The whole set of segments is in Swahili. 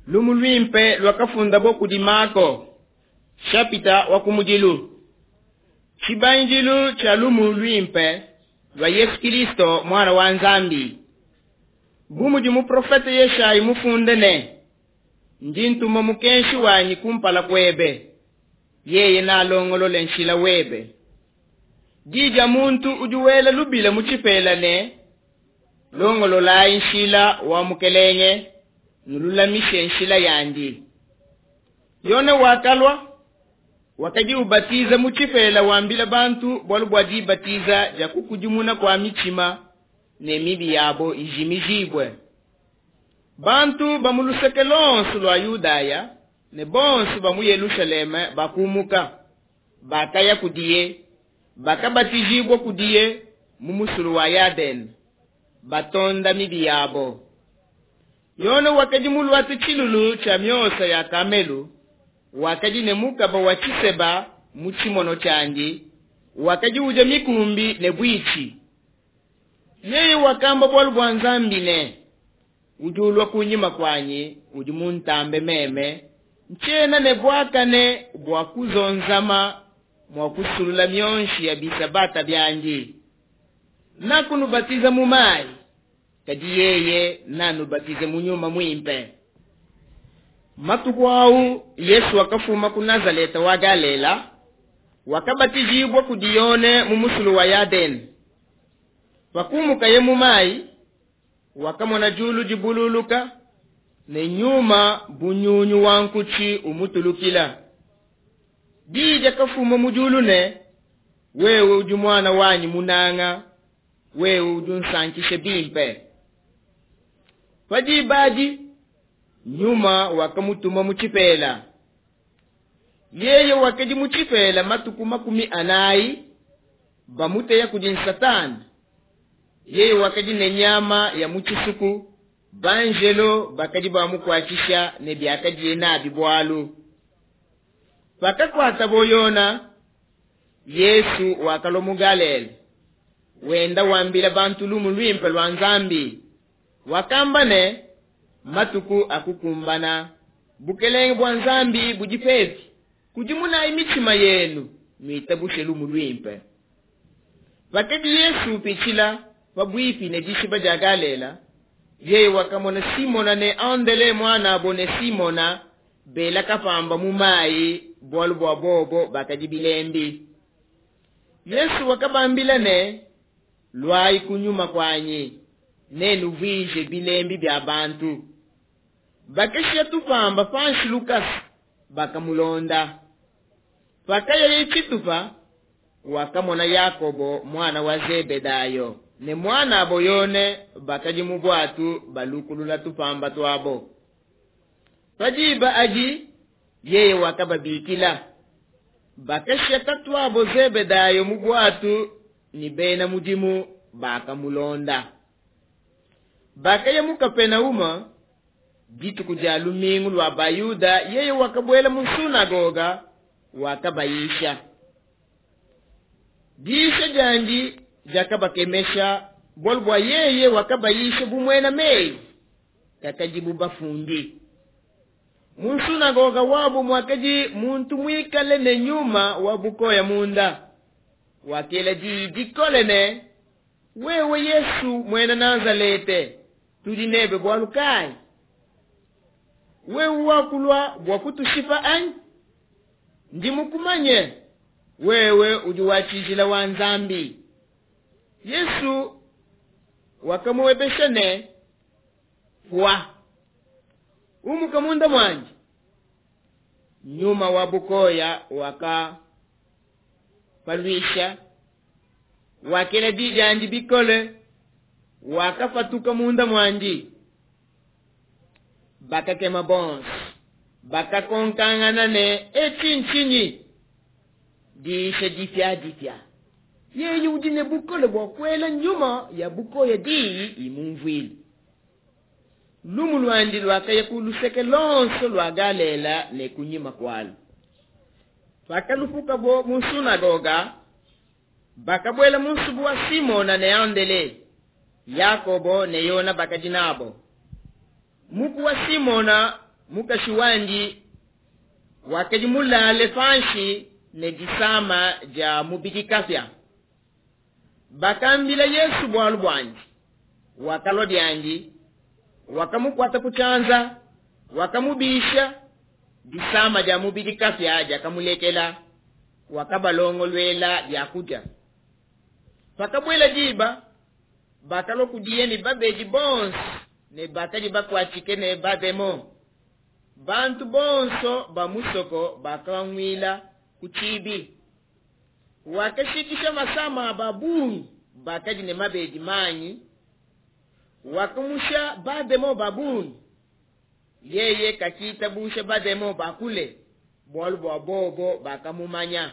lumu lwimpe lwakafunda boku di Marko chapita wakumujilu chibanjilu cha lumu lwimpe lwa Yesu Kristo mwana wa Nzambi. Gumuji mu profeta Yeshayi mufundene njintuma mukenshi wanyi kumpala kwebe yeye na longolole nshila webe dija muntu ujuwela lubila muchipelane longolola nshila wa mukelenye nululamishe nshila yandi yone wakalwa wakaji ubatiza muchipela wambila bantu bwaji batiza ja kukujumuna kwa michima ne mibi yabo ijimijibwe bantu bamuluseke lonsu lwa Yudaya ne bonsu bamu Yerusaleme bakumuka bakaya kudiye bakabatijibwa kudiye mumusulu wa Yaden batonda mibi yabo yone wakaji mulwatu chilulu cha myosa ya kamelu wakaji nemuka ba wachiseba muchimono chanji wakaji uja mikumbi ne bwichi yeye wakamba bwalu bwa Nzambi ne ujulwa kunyima kwanyi ujimuntambe meme nchena ne bwakane bwakuzonzama mwakusulula myonshi ya bisabata byanji nakunubatiza mumai kadi yeye nanubatize munyuma mwimpe matukwau Yesu wakafuma ku Nazareta wa Galela wakabatijibwa kudiyone mumusulu wa Yaden wakumuka ye mumai wakamona julu jibululuka ne nyuma bunyunyu wankuchi umutulukila dija kafuma mujulu ne wewe ujumwana wanyi munanga wewe ujunsankishe bimpe baji nyuma wakamutuma muchipela yeye wakaji muchipela matuku 40 bamute ya kujin Satani yeye wakaji ne nyama ya muchisuku banjelo bakaji bamukwachisha ne byakaji na bibwalu bakakwata boyona Yesu wakalomugalele wenda wambila bantu lumu lwimpe lwa Nzambi wakambane matuku akukumbana bukelenge bwa Nzambi bujipezi kujimuna imichima yenu mitabushe lumu lwimpe bakaji Yesu pichila wabwipi ne jishiba jagalela yeye wakamona Simona ne andele mwana abone Simona bela kafamba mumai bwalu bwa bobo bakaji bilembi Yesu wakabambila ne lwai kunyuma kwanyi nenu vije bilembi bya bantu bakashia tufamba fanshi Lukas bakamulonda pakaya yechitufa wakamona Yakobo mwana wa Zebedayo ne mwana aboyone bakaji mubwatu balukulula tufamba twabo pajiba aji yeye wakababikila bakashia tatwabo Zebedayo mubwatu ni bena mujimu bakamulonda bakaya mukapenauma jitu kujalu mingu lwa Bayuda yeye wakabwela musunagoga wakabayisha disha janji jakabakemesha bolbwa yeye wakabayisha bumwena mei kakajibu bafundi musunagoga wabo mwakaji muntu mwikale ne nyuma wabukoya munda wakela dikolene wewe Yesu mwena Nazarete tudinebe bwalukai wewe wakulwa bwakutushifa anyi ndimukumanye wewe ujuwachijila wa Nzambi Yesu wakamuwebeshane fwa umukamunda mwanji nyuma wabukoya waka palwisha wakela dijanji bikole wakafatuka munda mwanji bakakema bons bakakonkangana ne echinchinyi disha difya yeye udine bukole bwakwela nyuma ya bukoya di imumvwili lumu lwandi lwakaya kuluseke lonso lwagalela ne kunyima kwalo bakalufuka bo musunagoga bakabwela musubu wa Simona ne andele Yakobo ne Yona bakajinabo muku wa Simona mukashiwanji wakaji mulale fanshi ne disama ja mubiki kafya. Bakambila Yesu bwalu bwanji wakalodi anji wakamukwata kuchanza wakamubisha disama ja mubiki kafya ja kamulekela wakabalongo lwela yakuja. Pakabwela jiba bakalo kudiye ni babeji bons ne bakaji bakwachike ne bademo. Bantu bonso bamusoko bakawangwila kuchibi. Wakashikisha masama babuni bakaji ne mabeji manyi. Wakamusha bademo babuni. Yeye kakita busha bademo bakule. Bolu bobo bakamumanya.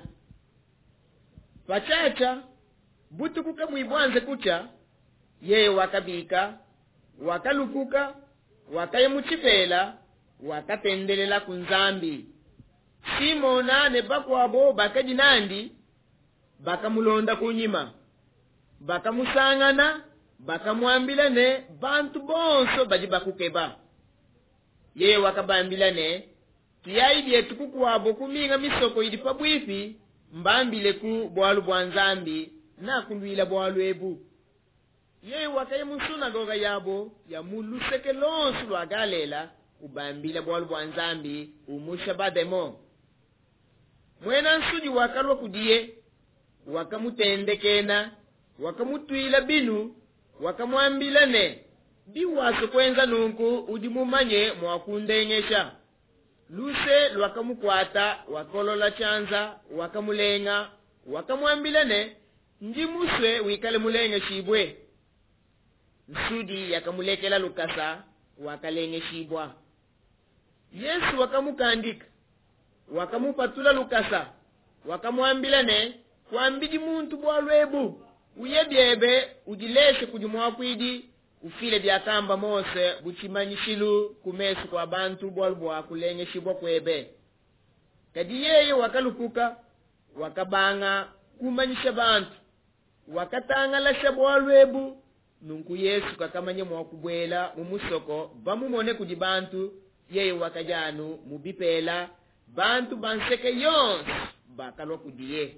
Pachacha butu kuka muibwanze kucha. Yeye wakabika, wakalukuka, wakayemuchipela, wakapendelela kunzambi. Simona ne bakwabo bakaji nandi, bakamulonda kunyima. Bakamusangana, bakamuambila ne bantu bonso baji bakukeba. Yeye wakabambila ne, tuyaidi tukukwabo kuminga misoko ili pabwifi, mbambile ku bwalu bwanzambi, na kunduila bwalu ebu. Yeye wakaye musunagoga yabo ya muluseke lonsu lwagalela ubambila bwalu bwanzambi umusha bademo. Mwena nsuji wakalwa kudiye wakamutendekena wakamutuila binu wakamuambila ne biwaso kwenza nunku udimumanye mwakundengesha. Luse lwakamukwata wakolola chanza wakamulenga wakamuambila ne njimuswe wikale mulenga shibwe. Nsudi yakamulekela lukasa wakalenge shibwa. Yesu wakamukandika wakamupatula lukasa wakamuambila ne kwambidi muntu bwalwebu uyebyebe udileshe kujumwakwidi ufile byakamba mose buchimanyishilu kumesu kwa bantu bwalbwa kulenge shibwa kwebe. Kadi yeye wakalukuka wakabanga kumanyisha bantu wakatangalasha bwalwebu. Nunku Yesu kakamanye mwakubwela mumusoko bamumone kudi bantu yeye wakajanu mubipela bantu banseke yons bakalwa kudiye.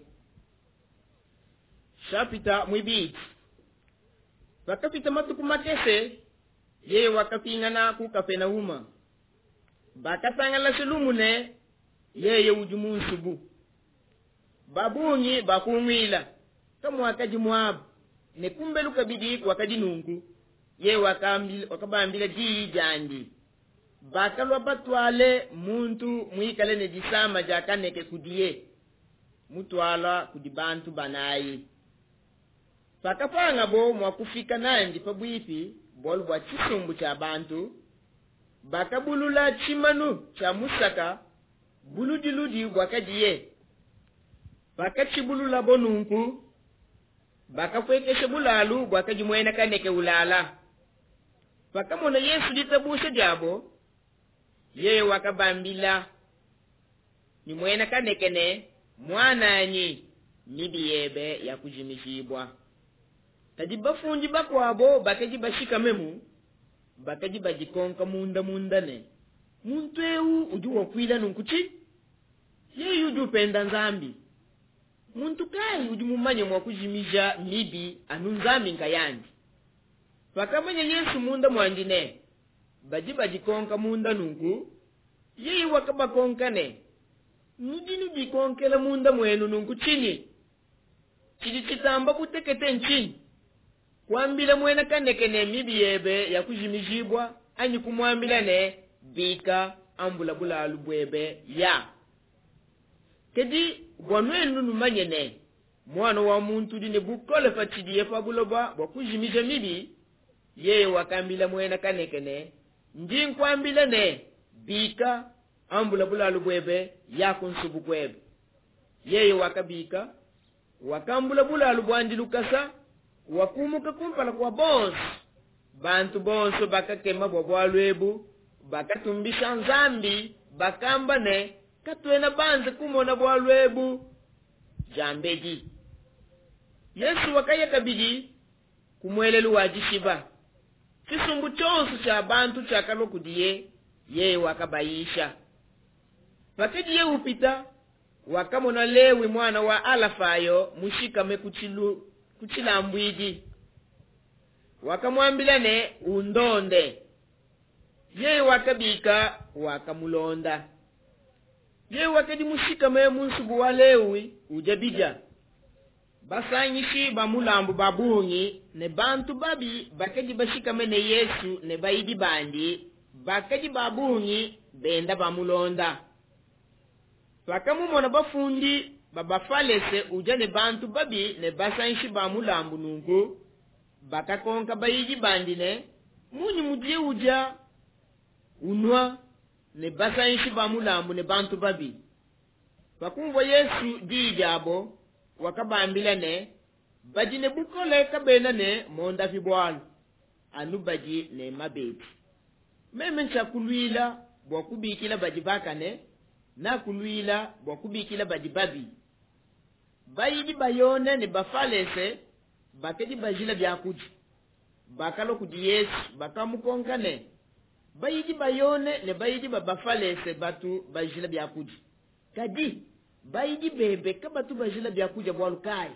Shapita mwibiti bakapita matuku makese yeye wakapingana kukafenauma bakatangala selumune yeye ujumunsubu babunyi bakumwila kama wakaji mwabu ne kumbelu kabidi wakadi nungu ye wakabambila dii jandi bakalwa batwale muntu mwikale ne disama jakaneke kudiye mutwala kudibantu banayi. Pakapanga bo mwakufika nandi pabwipi bolu bwa chisumbu cha bantu bakabulula chimanu cha musaka buludiludi wakadiye bakachibulula bonunku bakakwekeshe bulalu bwakaji mwena kaneke ulala. Pakamona Yesu litabusha jabo yeye wakabambila ni mwena kaneke ne mwananyi nibiyebe ya kujimishibwa. Tadi bafunji bakwabo bakaji bashika memu bakaji bajikonka munda ne muntu eu ujuwa kwila nunkuchi yeye ujupenda nzambi. Muntu kai ujumumanye mwakujimija mibi anunzami nkayandi. Pakamanya Yesu munda mwandine bajikonka munda nunku yeye wakabakonka ne nudinu bikonkela munda mwenu nunku chini chitamba kutekete nchini kwambila mwena kaneke ne mibi yebe ya kujimijibwa anyi kumwambila ne bika ambula bulalu bwebe ya. Kedi gwanwenu numanye ne mwana wa muntu dine bukole fatidiye fabuloba wakujimija mibi yeye wakambila mwena kaneke ne njinkwambila ne bika ambula bulalu bwebe ya kunsubu kwebe. Yeye wakabika wakambula bulalu bwandi lukasa wakumuka kumpala kwa bonso bantu bonso bakakema bwalwebu bakatumbisha nzambi bakamba ne katwena banze kumona bwalwebu jambeji. Yesu wakaya kabidi kumwelelu wajishiba chisumbu chonsu cha bantu chakalo kudiye yeye wakabayisha. Pakedi ye upita wakamona Lewi mwana wa Alafayo mushikame kuchilambwiji. Wakamwambila ne undonde. Yeye wakabika wakamulonda. Yeye wakadi mushikame munsubu wa Lewi ujabija. Basanyishi bamulambu babungi ne bantu babi bakadi bashikame ne Yesu ne bayidi bandi bakadi babungi benda bamulonda. Wakamumona bafundi babafalese uja ne bantu babi ne basanyishi bamulambu nungu bakakonka bayidi bandi ne munyi mudie uja unwa ne basanyishi bamulambu ne bantu babi. Wakumva Yesu dijabo wakabambila ne baji ne bukole kabena ne monda fibwalu anu baji ne mabeti. Meme ncha kuluila bwakubikila baji baka ne na kuluila bwakubikila baji babi. Bayidi bayone ne bafalese bakedi bajila byakuji. Bakalo kudi Yesu bakamukonka ne. Bayidi bayone ne bayidi babafalese batu bajila byakuji. Kadi bayidi bebe kabatu bajila byakuja bwalukai.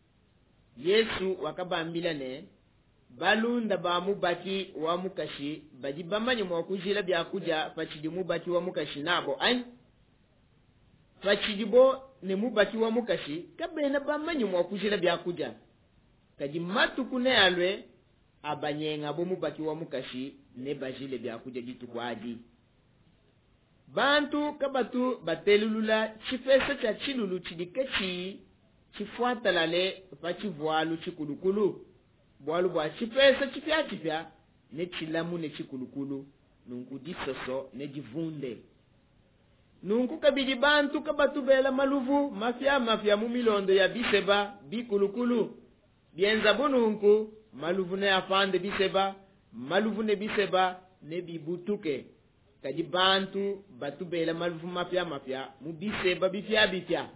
Yesu wakabambila ne balunda bamubaki wa mukashi baji bamanyi mwakujila byakuja pachidi mubaki wa mukashi nabo ai. Pachidi bo ne mubaki wa mukashi kabena bamanyi mwakujila byakuja. Kadi matuku ne alwe abanyenga bo mubaki wa mukashi ne bajile byakuja gitu kwaji. Bantu kabatu batelulula chifesa cha chilulu chidikechi chifuatalale pa chivualu chikulukulu. Bwalu bwa chifesa chifya ne chilamu ne chikulukulu nungu disoso ne jivunde. Nungu kabidi bantu kabatu bela maluvu mafya mumilondo ya biseba bikulukulu. Bienza bununku maluvu ne afande biseba maluvu ne biseba ne bibutuke. Kadi bantu batu bela maluvu mafya mubiseba bifya.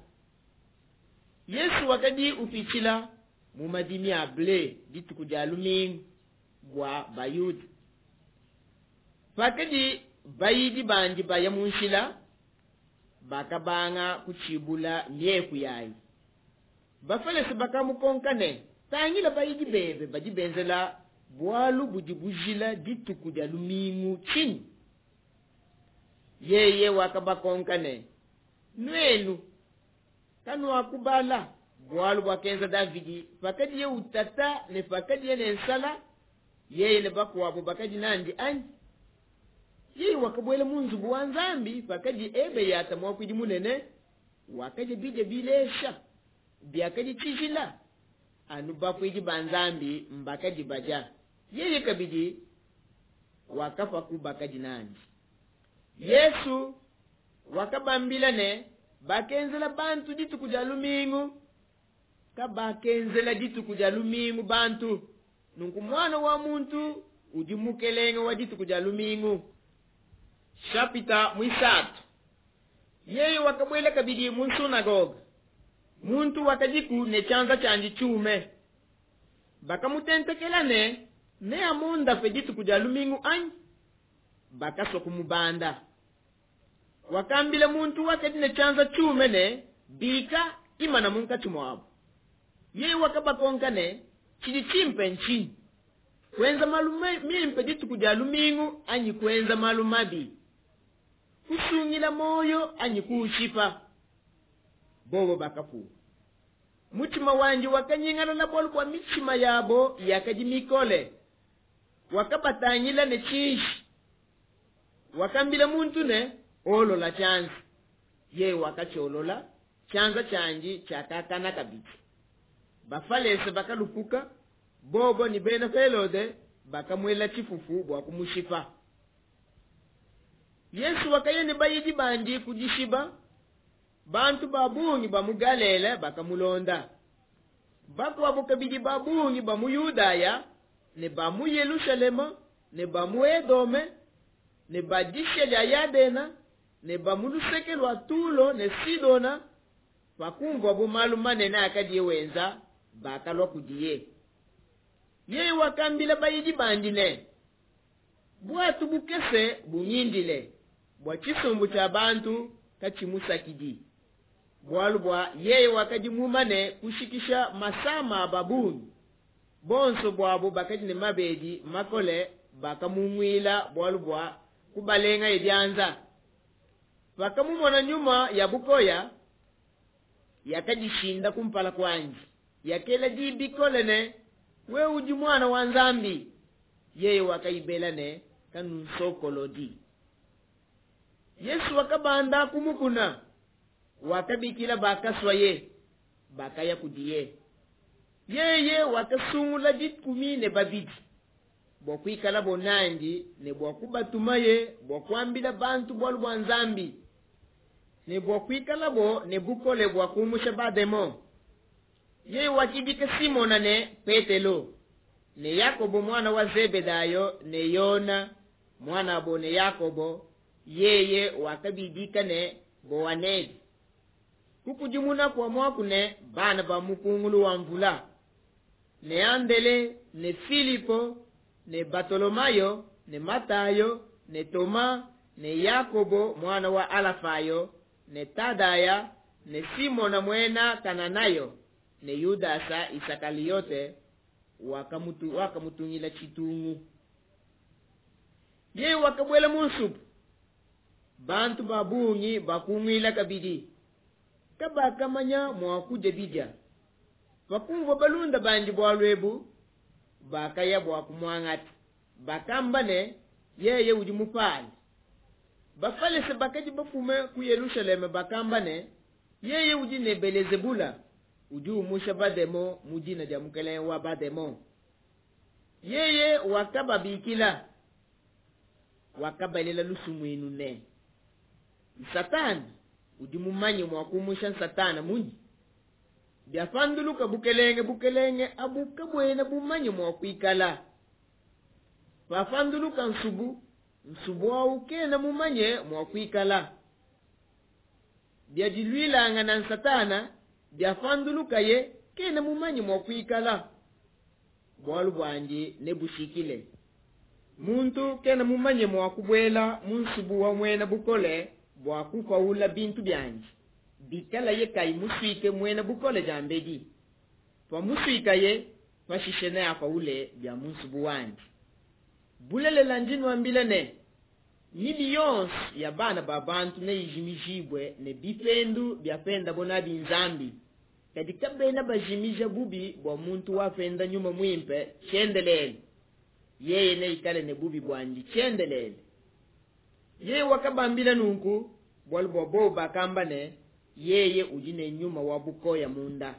Yesu wakadi upichila mumadini ya ble ditu kujalumingu bwa bayudi. Fakadi bayidi banji bayamunshila bakabanga kuchibula nyeku yayi. Bafalesi bakamukonkane tangila bayidi bebe bajibenzela bwalu bujibujila ditu kujalumingu chini. Yeye wakabakonkane nwenu kanu wakubala bwalu wakenza Davidi fakadi ye utata ne fakadi ye nsala yeye ne bakwabo bakadi nandi anyi. Yeye wakabwele munzu buwanzambi fakadi ebe yata mwakwidi munene wakadi bide bilesha biakadi chishila anu bakwidi banzambi mbakadi baja. Yeye kabidi wakafa kubakadi nandi. Yesu wakabambila ne bakenzela bantu ditu kujalumingu kabakenzela ditu kujalumingu bantu nungu mwana wa muntu ujimukelenga wa ditu kujalumingu. Shapita mwisatu yeye wakabwela kabidi munsunagoga muntu wakajiku ne chanza chanji chume bakamutentekela ne amunda fe ditu kujalumingu anyi bakaso kumubanda. Wakambile muntu wakadi ne chanza chume ne bika imana munka chumwabu. Yeye wakabakonka ne chidi chimpe nchini kwenza malume mimpe ditu kujalumingu anyi kwenza malumabi kusungila moyo anyi kuushipa bobo bakafu. Mutima wanji wakanyingana na bolu kwa michima yabo yakajimikole wakabatanyila ne chishi. Wakambile muntu ne olola chanzi. Ye wakacholola chanza chanji chakakana kabiti. Bafalese bakalupuka bobo ni bena felode bakamwela chifufu bwa kumushifa. Yesu wakayene bayidi bandi kujishiba bantu babungi bamugalele bakamulonda. Bakwa kabidi babungi bamu Yudaya ne bamu Yerusalema ne bamu Edome ne badishele ayadena ne bamuluseke lwa Tulo ne Sidona pakungwa bumalu manene akadiye wenza bakalwa kudiye. Yeye wakambila bayidi bandi ne bwatu bukese bunyindile bwa chisumbu cha bantu kachimusakidi bwalubwa yeye wakajimumane kushikisha masama babuni bonso bwabo bakati ne mabedi makole bakamumwila bwalubwa kubalenga ebyanza bakamumona nyuma ya bukoya yakajishinda kumpala kwanji yakela dibikolene we uji mwana wa nzambi yeye wakaibelane kanu sokolodi Yesu wakabanda kumukuna wakabikila bakaswaye bakaya kudiye yeye wakasungula dikumine babidi bokwikala bonandi ne bwakubatumaye bwakwambila bantu bwa nzambi ne bwakwikala bo ne bukole bwakumusha bademo yeye wakibika Simona ne Petelo ne Yakobo mwana wa Zebedayo ne Yona mwana bo ne Yakobo yeye wakabidika ne Boanedi kukujimuna kwa mwakune bana ba mukungulu wa mvula ne Andele ne Filipo ne Bartolomayo ne Matayo ne Toma ne Yakobo mwana wa Alafayo ne Tadaya ne Simona mwena Kananayo ne Yudasa Isakaliote wakamutungila chitungu ye wakabwela munsupu bantu babungi bakumwila kabidi kabakamanya mwakuja bidya bakumva balunda banji bwalwebu bakaya bwakumwangati bakambane yeye uji mupali bafalese bakaji bafume ku Yerusalemu bakambane yeye uji ne Belezebula uji umusha bademo mujina ja mukele wa bademo yeye wakababikila wakabalela lusumwinu ne Satani uji mumanyi mwakumusha satana munji byafanduluka bukelenge abuka bwena bumanyi mwakwikala bafanduluka nsubu waukena mumanye mwakwikala byajilwilanga na satana byafanduluka ye kena mumanyi mwakwikala bwalu bwanji nebushikile muntu kena mumanye mwakubwela munsubu wa mwena bukole bwakufaula bintu byanji bikala ye kai muswike mwena bukole jambedi twa muswika ye fashishene afaule bya munsubu wanji bulele lanjinu ambilene millions ya bana babantu ne yijimijibwe ne bifendu byafenda bona binzambi kadi kabena bajimija bubi bwa muntu wafenda nyuma mwimpe chendelele yeye ne ikale ne bubi bwanji chendelele yeye wakabambila nunku bwalbo bo bakambane yeye ujine nyuma wabuko ya munda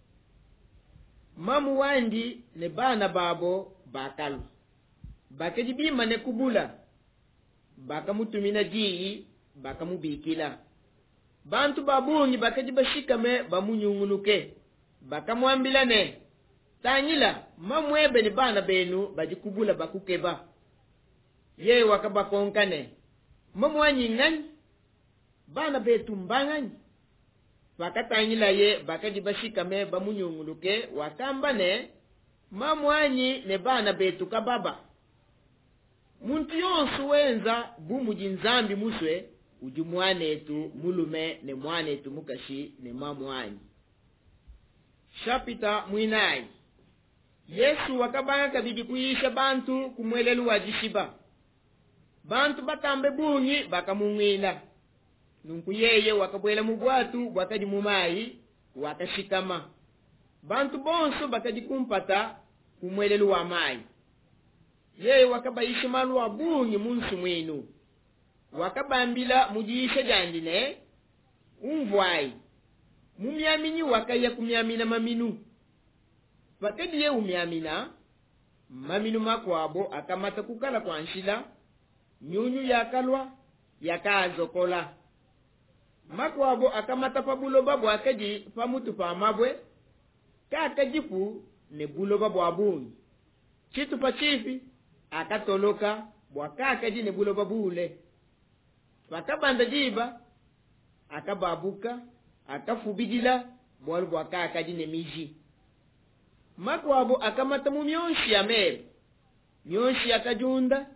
mamu wandi ne bana babo bakalu bakajibima ne kubula bakamutumina jii bakamubikila bantu babungi bakajibashikame bamunyunguluke bakamwambila ne tanyila mamwebe ni bana benu bajikubula bakukeba yeye wakabakonkane mamwanyi ngani bana betu mbangani bakatanyila ye bakajibashikame bamunyunguluke wakambane mamwanyi ne bana betu kababa muntu yonsu wenza bumuji nzambi muswe uji mwanetu mulume ne mwanetu mukashi ne mamwanyi shapita mwinai Yesu wakabanga kabidi kuyisha bantu kumwelelu wajishiba bantu batambe bungi bakamumwila nunku yeye wakabwela mubwatu bwakaji mumai wakashikama bantu bonso bakaji kumpata kumwelelu wa mai yeye wakabaisha malu wa bungi munsu mwinu wakabambila mujisha jandine umvwai mumyaminyi wakaya kumyamina maminu wakadi ye umyamina maminu makwabo akamata kukala kwa nshila nyunyu yakalwa yakazokola makwabo akamata pabulo babu akaji pamutu pa mabwe kakajifu ne bulo babu abuni chitu pachifi akatoloka bwakakaji ne bulo babule wakabanda jiba akababuka akafubidila bwalu bwakakaji ne miji makwabo akamata mu myonshi ya mere myonshi yakajunda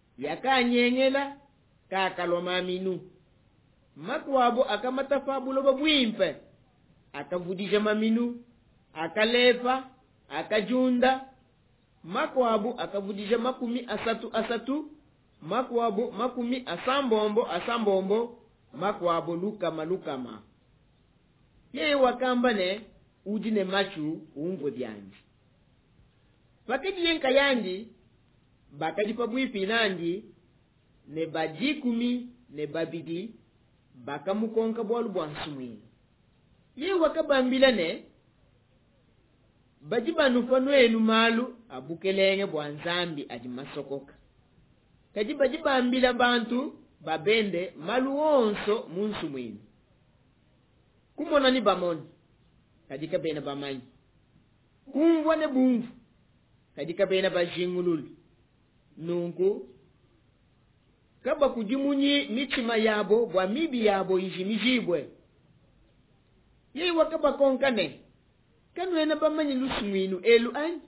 yakanyengela kakalwa maminu makwabo akamatafa buloba bwimpe akavudisha maminu akalepa akajunda makwabo akavudisha makumi asatu makwabo makumi asambombo makwabo lukama yeye wakamba ne ujine machu umvo dyanji paketi yenka yanji bakadi pabwipi nanji ne bajikumi ne babidi bakamukonka bwalu bwansumwini yeye wakabambila ne bajibanufano enu malu abukelenge bwanzambi ajimasokoka kaji bajibambila bantu babende malu wonso munsumwini kumona ni bamoni kadika bena bamanyi kumvwa ne bumvu kadika bena bajingululu nungu kaba kujimunyi michima yabo bwa mibi yabo mijibwe yei wakaba konkane kanu ena bamanyi lusumwinu elu anyi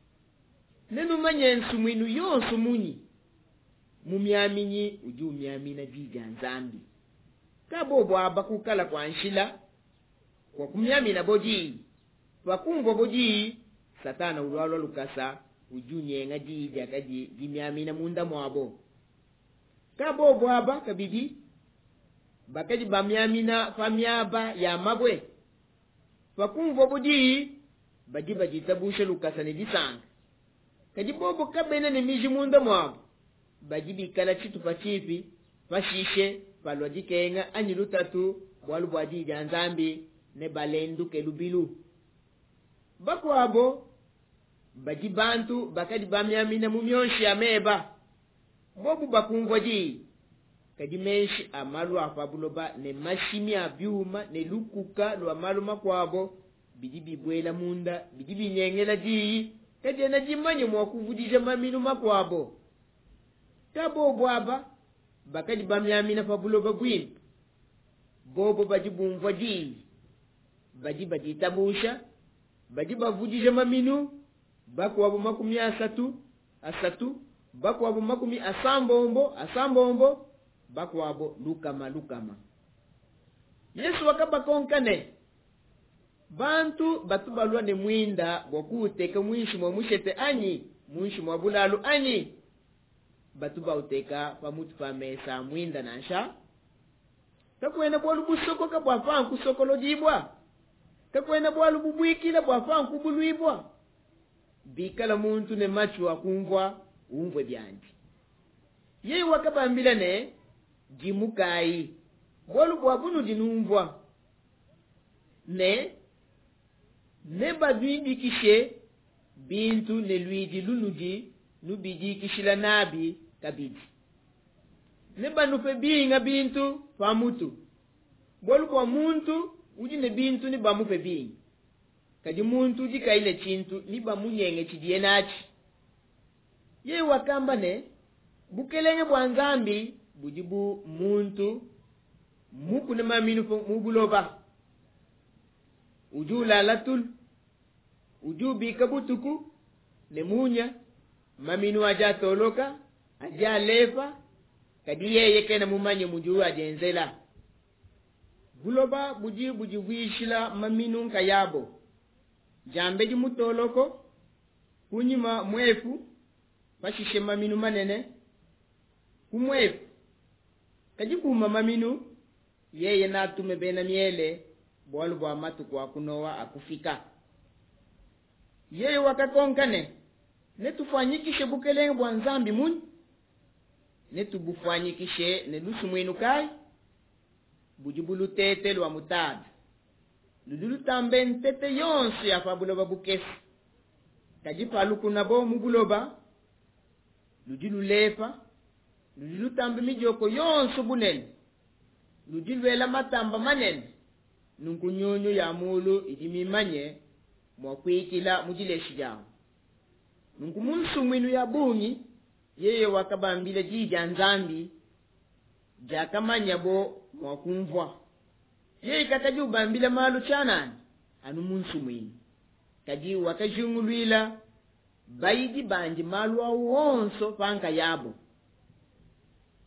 nenu manye nsumwinu yonso munyi mumyaminyi uju myamina bija nzambi kabo bwaba kukala kwa nshila kwa kumyamina boji wakumvo boji satana ulwalo lukasa ujunye nga jija kaji jimyamina munda mwabo kabo bwaba kabidi bakaji bamyamina famyaba ya mabwe wakumvo boji baji jitabushe lukasa ni disanga kaji bobo kabena ni miji munda mwabo baji bikala chitu pachipi pashishe palwajikenga anyilutatu bwalu bwajija nzambi ne balendu ke lubilu bakwabo baji bantu bakadi bamyamina mumyonshi ameba bobu bakumvoji kadi menshi amalu afabuloba ne mashimi abyuma ne lukuka lwa malu makwabo bidi bibwela munda bidi binyengela ji kadi na jimanye mwakuvudija maminu makwabo tabo bwaba bakadi bamyamina fabuloba bwin bobo baji bumvoji baji tabusha baji bavudisha maminu bakwabo makumi asatu bakwabo makumi asambombo bakwabo lukama Yesu wakaba konkane bantu batubalwa ne mwinda bokuteka mwinshi mwa mushete anyi mwinshi mwa bulalu anyi batuba uteka pamutu pamesa mwinda nansha takwena bwalu busoko kabwa kusokolo jibwa kakwena bwalu bubwikila bwafa nkubulwibwa bikala muntu ne machu akumvwa umvwe byanji yeye wakabambila ne jimukai bwalu bwabunu dinumvwa ne badwindikishe bintu ne lwidi lunuji nubiji kishila nabi kabidi ne banufe binga bintu pamutu bwalu bwa muntu ujine bintu ni bamupe bingi kadi muntu jikaile chintu ni bamunyenge chidienachi ye wakamba ne bukelenge bwanzambi bujibu muntu muku ne maminu mubuloba ujula latul ujubi kabutuku ne munya maminu aja toloka aja lefa kadi yeye kena mumanye mujuru ajenzela buloba buji wishila maminu nkayabo jambe mutoloko kunyima mwefu bashishe maminu manene kumwefu kajikuma maminu yeye natume bena miele bwalu bwa matu kwa kunowa akufika yeye wakakonkane netufanyikishe bukelenge bwa nzambi muni netubufanyikishe nelusu mwinu kai bujibulu tete lwa mutadu ludulu tambe ntete yonsi ya fabuloba bukesi kajipaluku nabo mubuloba ludilu lepa ludilu tambe mijoko yonso bunene ludilu ela matamba manene nunkunyonyo ya mulu idimimanye mwakwikila mujileshi jawo nunkumunsu mwinu ya bungi yeye wakabambile jija nzambi jakamanya bo mwakumvwa yeye kakaji ubambile malu chanani anu munsu mwini kaji wakajungulwila baidi banji malu wa uonso panka yabo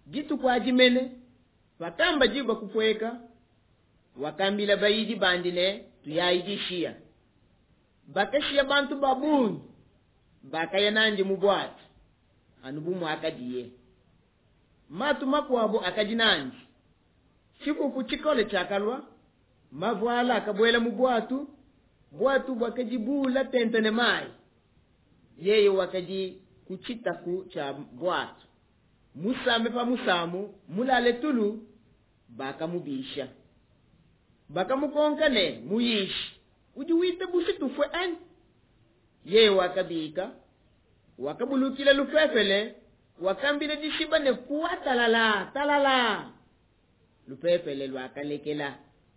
gitu kwa jimene wakamba jiba kupweka wakambila baidi bandine tuyaidishia bakashia bantu babuni bakayananje mubwati anubumu akadiye matu makwabo akadinanje chikuku chikole chakalwa mavwala akabwela mubwatu bwatu bwakajibula tentene mai yeye wakaji kuchitaku cha bwatu musame pa musamu mulale tulu bakamubisha bakamukonkane muyishi ujuwite busi tufwe an yeye wakabika wakabulukila lupefele wakambile dishiba ne kuwa talala lupefele lwakalekela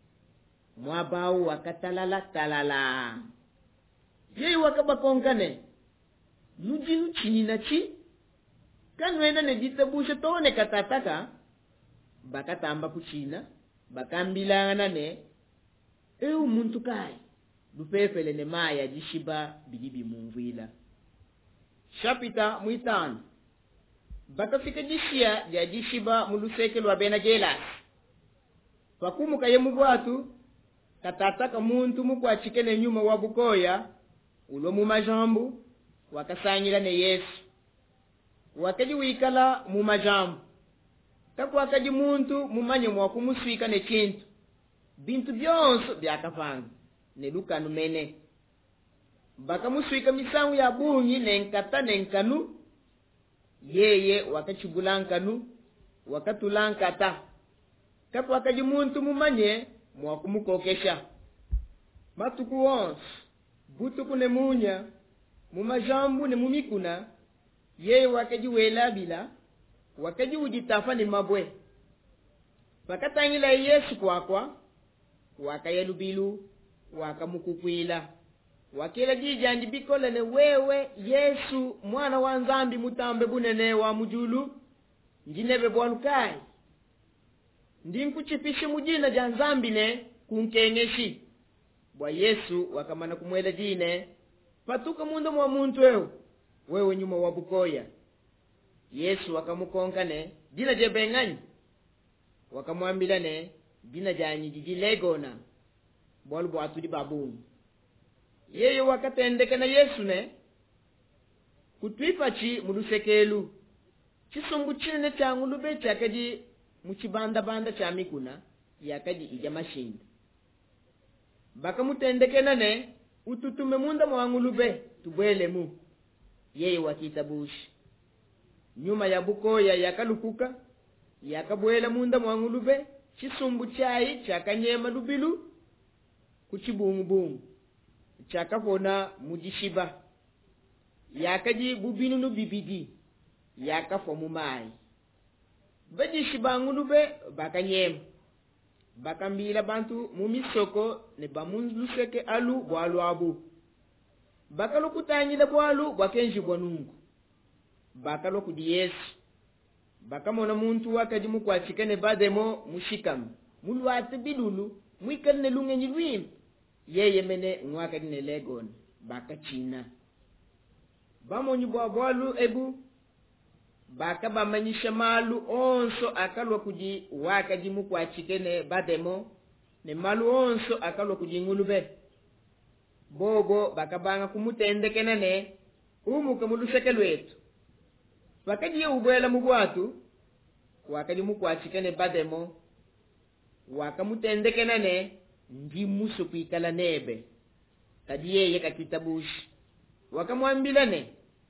mwabau wakatalala yeye wakabakonkane nujinu chinina chi kanwena ne ditabusha tone katataka bakatamba kuchina bakambilana ne muntu kai lupefele ne maya dishiba bidibi mumvila shapita muitano bakafika dishia ya dishiba muluseke lwa bena jela pakumu kaye mubwatu katataka muntu mukwachikene nyuma wa bukoya ulo mu majambu wakasanyira ne Yesu wakaji wikala mu majambu takwakaji muntu mumanye mwa kumuswika ne kintu bintu byonso byakapanga ne lukanu mene bakamuswika misangu ya bunyi nenkata nenkanu yeye wakachibulankanu wakatulankata takwakaji muntu mumanye mwa kumukokesha matuku wonse butuku ne munya mumajambu ne mumikuna yeye wakaji welabila wakaji ujitafa ni mabwe bakatangila Yesu kwakwa wakayelubilu wakamukukwila wakila jijandi bikola ne wewe Yesu mwana wa nzambi mutambe bunene wa mujulu njinebe bwanukai ndinkuchipishe mujina ja nzambi ne kunkengeshi bwa Yesu wakamana kumwela jine patuka mundo mwa muntu wewe nyuma wa bukoya Yesu wakamukonkane dina jebengani wakamwambila ne dina janyi jijilegona bwalu atudi babuni yeye wakatendeka na Yesu ne kutwipa chi mulusekelu chisumbu chine changu lube chakaji muchibanda cha mikuna yakaji ija mashinda bakamutendekena ne ututume munda mwangu lube tubwele mu yeye wakitabushi nyuma ya bukoya yakalukuka yakabwela munda mwangu lube chisumbu chai chakanyema lubilu kuchibungu chakafona mujishiba yakaji bubinu no bibidi yakafo mumai bajishiba ngulube bakanyema bakambila bantu mumisoko ne bamunluseke alu bwalu abu bakalukutanyila bwalu bwakenji bwanungu bakalokudi Yesu bakamona muntu wakaji mukwachikene bademo mushikamu mulwate bilulu mwikane lungenyi lwimbi yeye mene mwakaji ne legon bakachina bamonyi bwalu ebu baka bamanyisha malu onso akalwa kuji wakaji mukwachikene bademo ne malu onso akalwa kuji ngulube bobo bakabanga kumutendekena ne umuka muluseke lwetu wakaji ubwela mubwatu wakaji mukwachikene bademo wakamutendekena ne ndi muso kuikala nebe kadi yeye kakitabushi wakamwambila ne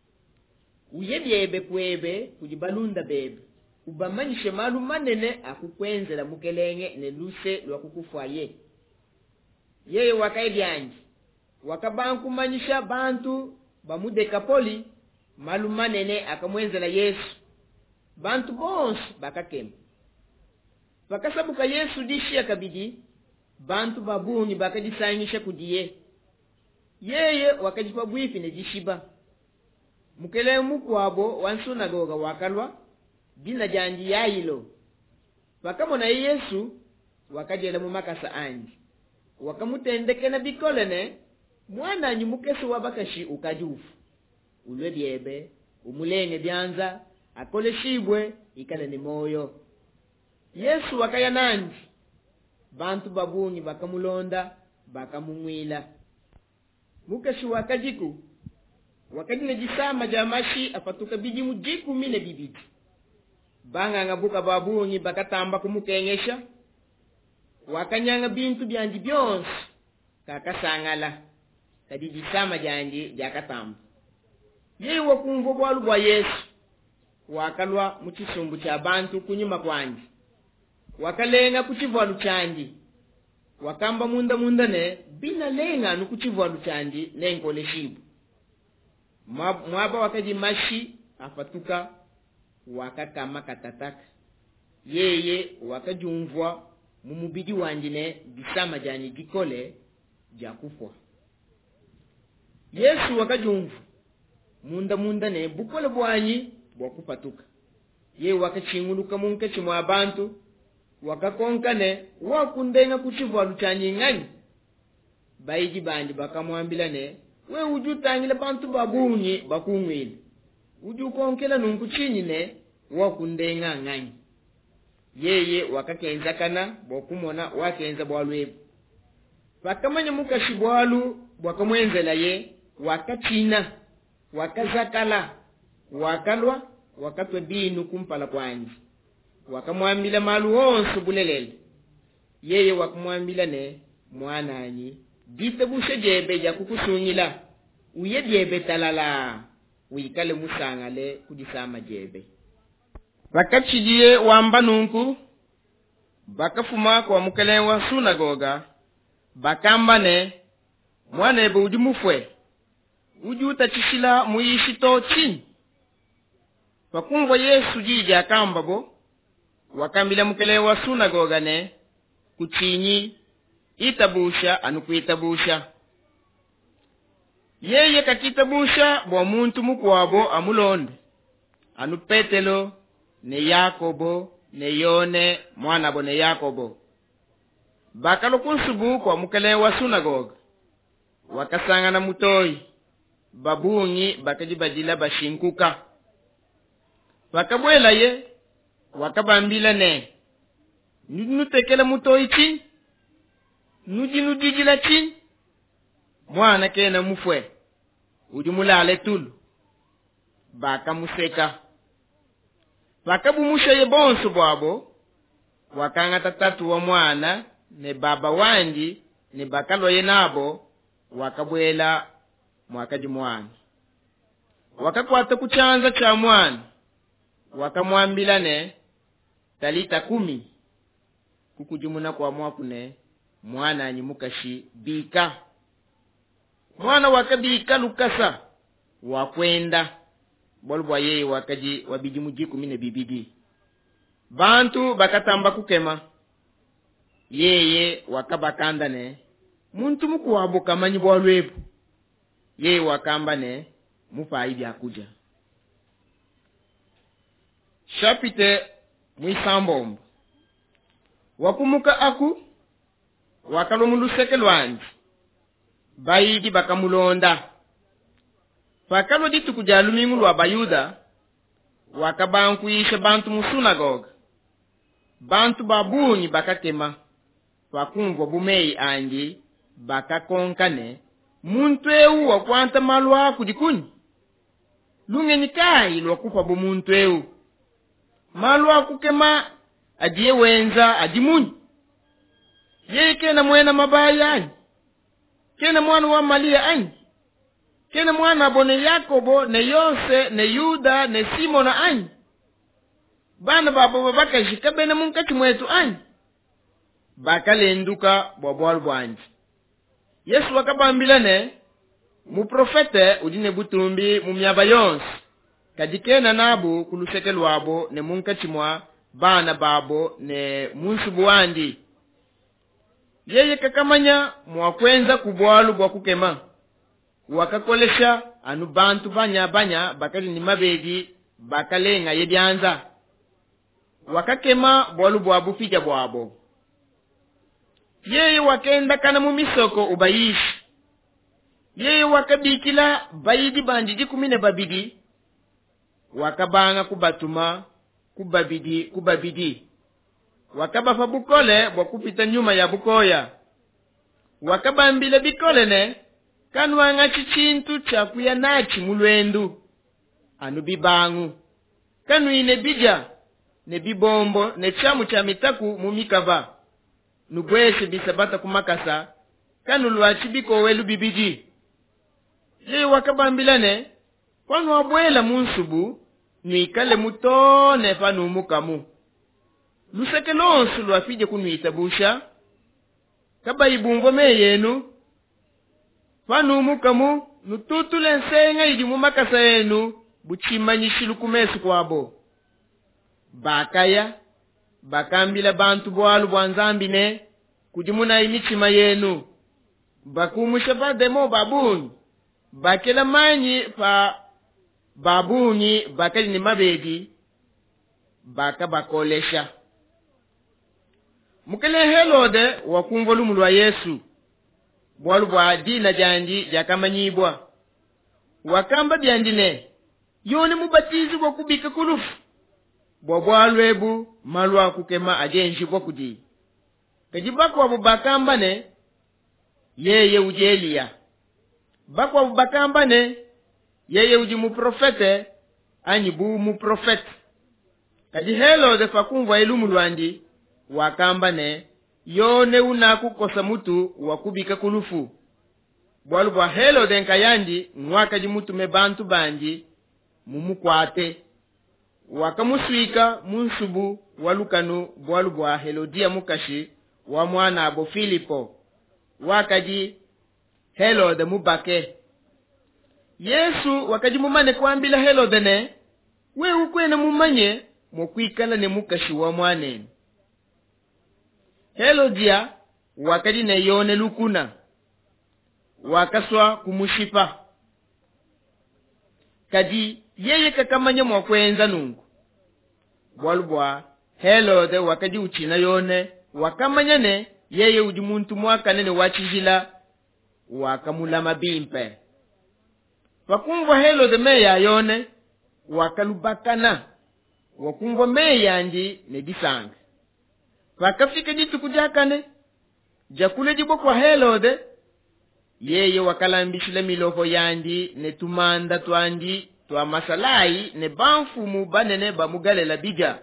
uyebyebe kwebe kujibalunda bebe ubamanyishe malu manene akukwenzela mukelenge ne luse lwakukufwaye yeye wakaidyanji wakabanku manyisha bantu bamudekapoli malu manene akamwenzela Yesu bantu bonse bakakema bakasabuka Yesu dishia kabidi bantu babuni bakajisanyisha kudiye yeye wakajipa bwifi ne jishiba mukele mukwabo wansunagoga wakalwa dina janji yayilo wakamona Yesu wakajela mu makasa anji wakamutendekena bikolene mwana nyumukesi wabakashi ukajufu ulwe byebe umulenge byanza akole shibwe ikala ni moyo. Yesu wakaya nanji bantu babungi bakamulonda bakamumwila. Mukashi wakajiku wakadine jisama jamashi afatuka biji mujiku mine bibidi. Banga ngabuka babungi bakatamba kumukengesha. Wakanyanga bintu byanji byonsi kakasangala kadi jisama janji jakatamba. Yeye wakumva bwalu bwa Yesu wakalwa muchisumbu cha bantu kunyuma kwanji. Wakalenga kuchivwalu chanji. Wakamba munda ne bina lenga nukuchivwalu chanji nenkole shibu. Mwaba wakaji mashi afatuka wakakama katataka. Yeye wakajumvwa mumubidi wanjine gisama jani gikole jakufwa. Yesu wakajumvwa munda ne bukole bwanyi bwakupatuka. Ye wakachinguluka munkechi mwa bantu wakakonkane wakundenga kuchivwalu chanyi ngani. Baiji bandi bakamwambila ne we ujutangile bantu babunyi bakungwili. Ujukonkela nunkuchinyi ne wakundenga ngani. Yeye wakakenza kana bokumona wakenza bwalu. Wakamanya mukashi bwalu wakamwenzela ye wakachina wakazakala wakalwa wakatwe binu kumpala kwanji. Wakamwambila malu onsu bulelele. Yeye wakamwambila ne mwananyi ditebushe jebe ja kukusunyila uye jebe talala uikale musangale kudisama jebe. Wakachidiye wamba nunku bakafuma kwa mukelewa sunagoga bakamba ne mwana ebe ujimufwe ujuta chishila muishito chini. Wakumva Yesu jija akamba bo wakambila mukelewa sunagoga ne kuchinyi itabusha anukuitabusha. Yeye kakitabusha bwa muntu mukwabo amulonde anu Petelo ne Yakobo ne Yone mwanabo ne Yakobo. Bakalo kunsubu kwa mukelewa sunagoga wakasangana mutoi babungi bakajibajila bashinkuka. Wakabwela ye wakabambila ne nutekela mutoi chini nudijila chini mwana kena mufwe ujumulale tulu bakamuseka. Wakabumusha ye bonsu bwabo wakangata tatu wa mwana ne baba wanji ne bakalo ye nabo wakabwela mwakaji mwana. Wakakwata kuchanza cha mwana wakamwambila ne talita 10 kukujumuna kwa mwakune mwana anyimukashi bika. Mwana wakabika lukasa wakwenda bolbwa yeye wakaji wabijimujiku mine bibidi. Bantu bakatamba kukema. Yeye wakabakanda ne muntu mukuwabu kamanyi bwalwebu. Yeye wakamba ne mufaidi akuja. Shapite mwisambombo wakumuka aku wakalumuluseke lwanji baidi bakamulonda. Fakalo ditu kujalumingu lwa bayuda wakabankuisha bantu musunagoga. Bantu babunyi bakakema wakumva bumei anji bakakonkane muntu eu wakwanta malwa kudikuni. Lungeni kai lwakupa bumuntu eu malwa kukema ajiye wenza ajimuni. Yeye kena mwena mabaya ani kena mwana wa Malia ani kena mwana bone Yakobo ne Yose ne Yuda ne Simona ani bana babo babaka shikabene munkati mwetu ani bakalenduka bwabwalu bwanji. Yesu wakabambila ne mu profete udine butumbi mu myaba yonsi kadikena nabo kuluseke lwabo ne munkati mwa bana babo ne munsubu wandi. Yeye kakamanya mwakwenza kubwalu bwa kukema wakakolesha anu bantu banya bakali ni mabedi bakalenga yebyanza wakakema bwalu bwabu fija bwabo. Yeye wakenda kana mu misoko ubayishi. Yeye wakabikila bayidi bandiji 12 wakabanga kubatuma kubabidi. Wakaba fa bukole bokupita nyuma ya bukoya. Wakaba mbile bikole ne kanwanga chichintu cha kuyanachi mulwendu. Anu bibangu. Kanwine bija ne bibombo ne chamu cha mitaku mumikava. Nugwese bisabata kumakasa. Kanulwa chibiko welu bibiji. Je wakaba mbile ne kwanu wabwela munsubu nuikale mutone panu mukamu. Luseke lonsu lwafije kunuitabusha. Kaba ibumbo meyenu. Panu mukamu nututule nsenga idi mumakasa yenu buchimanyishi kumesu kwabo. Bakaya bakambila bantu bwalu bwanzambine kujimuna imichima yenu. Bakumusha bademo babuni. Bakela manyi pa babuni bakali ni mabedi baka bakolesha. Mukele Herode wakumvolu lwa Yesu bwalu bwa dina janji jakamanyibwa. Wakamba byandine yoni mubatizi kwa kubika kulufu bwalu ebu malwa kukema ajenji kwa kudi. Kajibako wabu bakamba ne yeye ujelia. Bako wabu bakamba ne yeye uji muprofete anyibu muprofete. Kaji Herode fakumva ilumu lwandi wakamba ne yone unakukosa mutu wakubika kulufu. Bwalu bwa Herode nkayandi mwakaji mutu mebantu banji mumukwate. Wakamuswika munsubu walukanu bwalu bwa Herodia mukashi wa mwana abo Filipo. Wakaji Herode mubake. Yesu wakaji mumane kuambila Herode ne we ukwena mumanye mokwikala ne mukashi wa mwaneni. Herodia wakaji ne yone lukuna. Wakaswa kumushipa. Kadi yeye kakamanya mwakwenza nungu. Bwalu bwa Herode wakaji uchina yone. Wakamanya ne yeye uji muntu mwakane ne wachijila. Wakamulama bimpe. Wakumva Herode meya yone. Wakalubakana. Wakumva meya andi ne disanga. Wakafika jitu kujakane. Jakule jibo kwa Herode. Yeye wakalambishile milofo yandi ne tumanda twandi twa masalai ne banfumu banene bamugalela bija.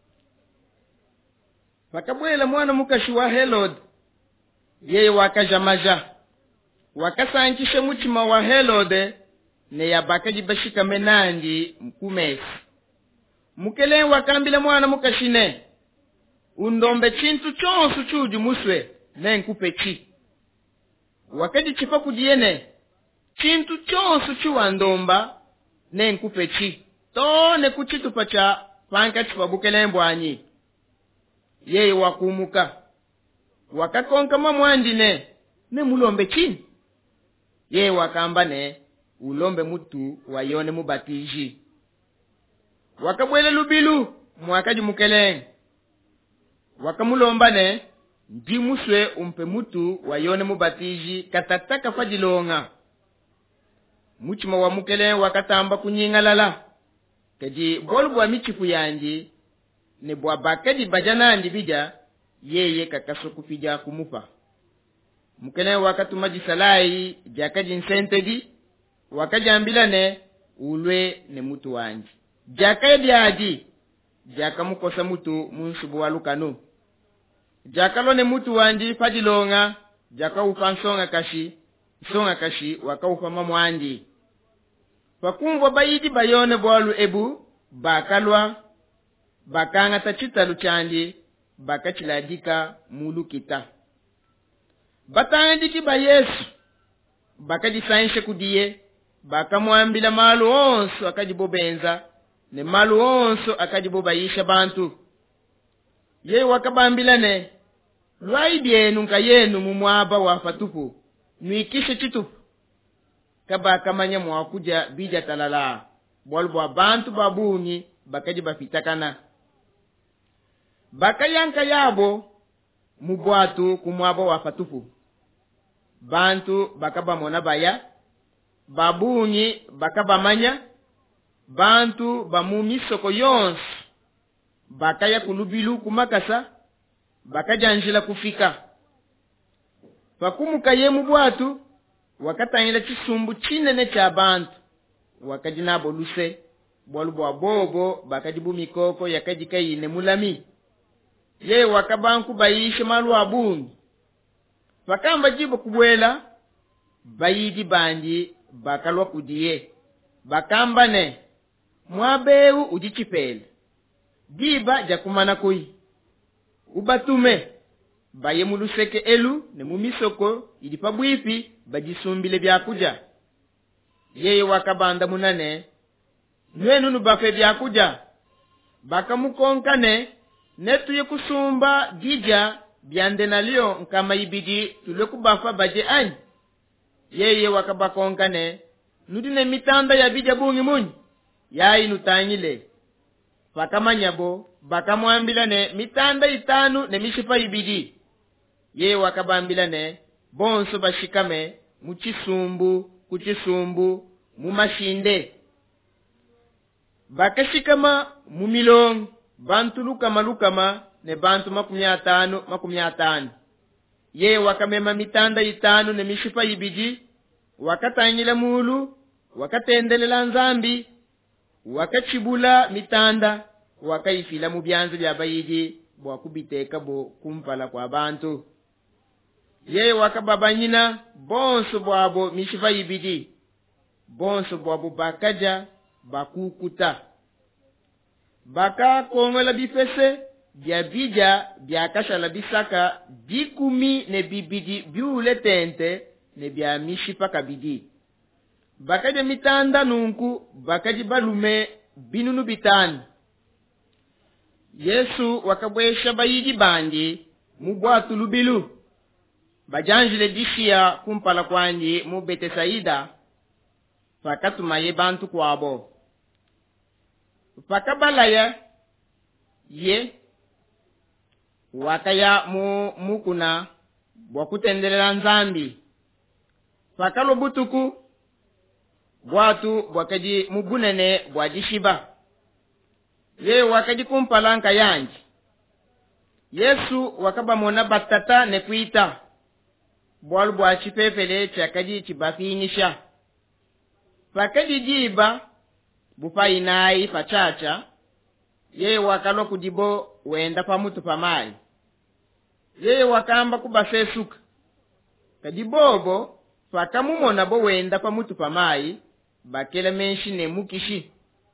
Wakabwela mwana mukashi wa Herode. Yeye wakajamaja. Wakasankishe muchima wa Herode ne yabakaji bashika menandi mkumesi. Mukele wakambile mwana mukashine. Undombe chintu chonsu chuju muswe ne nkupe chi. Wakaji chifa kujiene chintu chonsu chuwa ndomba ne nkupe chi. Tone kuchitu pacha panka chifa bukele mbwanyi. Yeye wakumuka. Wakakonka mamwandi ne mulombe chini. Yeye wakamba ne ulombe mutu wayone mubatiji. Wakabwele lubilu mwakaji mukelenge. Wakamulomba ne ndi muswe umpe mutu wayone mubatiji katataka fadilonga. Muchima wa mukele wakatamba kunyingalala. Kaji bolu bwa michifu yanji ne bwa bakaji bajana andi bija yeye kakaso kufija kumupa. Mukele wakatumaji salai jakaji nsentedi wakaji ambila ne ulwe ne mutu wanji. Jakaji aji jaka mukosa mutu munsubu walukanu. Jakalo ne mutu wanji fadilonga jaka ufansonga kashi waka ufama mwandi. Fakumva bayidi bayone bwalu ebu bakalwa bakanga tachita luchandi bakachiladika mulu kita. Batandiki ba Yesu bakajisanishe kudiye bakamwambila malu onso akajibobenza ne malu onso akajibobayisha bantu. Ye wakabambila ne lwaidienu nka yenu mumwaba wafatupu nuikishe chitupu kaba kamanya mwakuja bija talala bwalu bwa bantu babuni bakaji bafitakana. Bakayanka yabo mubwatu kumwaba wafatupu. Bantu bakaba mona baya babuni bakaba manya bantu bamumisoko yonsi bakaya kulubilu kumakasa bakajanjila kufika pakumuka ye mubwatu wakatanyila chisumbu chinene cha bantu wakajinabo luse bwalu bwa bobo bakajibu mikoko yakajika ine mulami ye wakabanku bayishe malu abungi pakamba jibo kubwela bayidi bandi bakalwa kudiye bakamba ne mwabeu ujichipele diba jakumana kui ubatume baye muluseke elu ne mumisoko ili pabwipi bajisumbile byakuja yeye wakabanda munane nwenu nubafe byakuja bakamukonkane netuye kusumba dija byande nalio nkama ibidi tule kubafa baje anyi yeye wakabakonkane nudine mitanda ya bija bungi munyi yayi nutanyile pakamanyabo bakamwambilane mitanda 5 ne mishipa ibidi ye wakabambilane bonso bashikame kuchisumbu mumashinde bakashikama mumilong bantu lukama ne bantu 50 ye wakamema mitanda 5 ne mishipa ibidi wakatanyila mulu wakatendelela nzambi wakachibula mitanda wakaifila mu byanzo bya bayidi bwakubiteka bo kumpala kwa bantu ye wakababanyina bonso bwabo mishifa ibidi bonso bwabo bakaja bakukuta baka kongola bifese bya bija bya kashala bisaka bikumi ne bibidi byule tente ne bya mishifa kabidi bakaje mitanda nunku bakaji balume binunu bitani Yesu wakabwesha bayidi bandi mubwatu lubilu bajanjile dishia kumpala kwanji mu Betesaida fakatuma ye bantu kwabo fakabalaya ye wakaya mukuna bwakutendelela nzambi fakalo butuku bwatu bwakaji mubunene bwadishiba ye wakaji kumpalanka yanji Yesu wakabamona batata ne kuita bwalu bwa chipepele chakaji chibafinisha pakaji jiba bufainai pachacha ye wakalo kudibo wenda pamutu pamai ye wakamba kubasesuka kadibobo pakamumona bo wenda pamutu pamai bakele menshi ne mukishi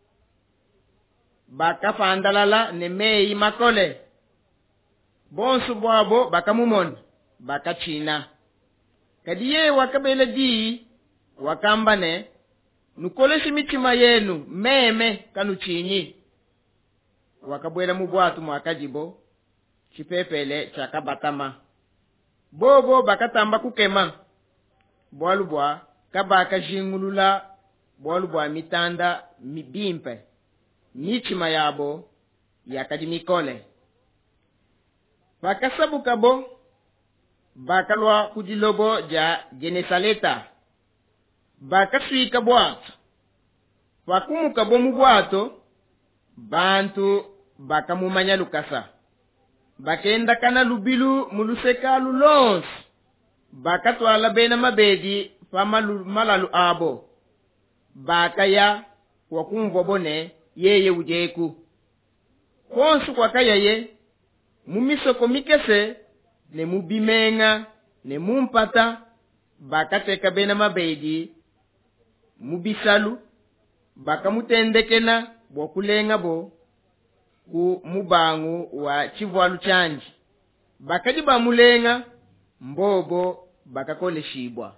bakafandalala ne mei makole bonsu bwabo bakamumona bakachina kadiye wakabele di wakamba ne nukoleshi mitima yenu meme kanuchinyi wakabwela mubwatu mwakajibo chipepele chakabatama bobo bakatamba kukema bwalu bwa kabaka jingulula bwalu bwa mitanda mibimpe michima yabo yakadimikole bakasabuka bo bakalwa kudilobo ja Genesaleta bakaswika bwatu bakumuka bo mubwato bantu bakamumanya lukasa bakenda kana lubilu muluseka lulonsi bakatwala bena mabedi malalu abo bakaya wakumva bone yeye ujeku konsu kwakaya ye mumisoko mikese ne mubimenga ne mumpata bakateka bena mabedi mubisalu bakamutendekena bwakulenga bo ku mubangu wa chivwalu chanji bakaji bamulenga mbobo bakakole shibwa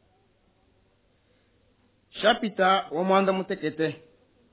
shapita wa mwanda mutekete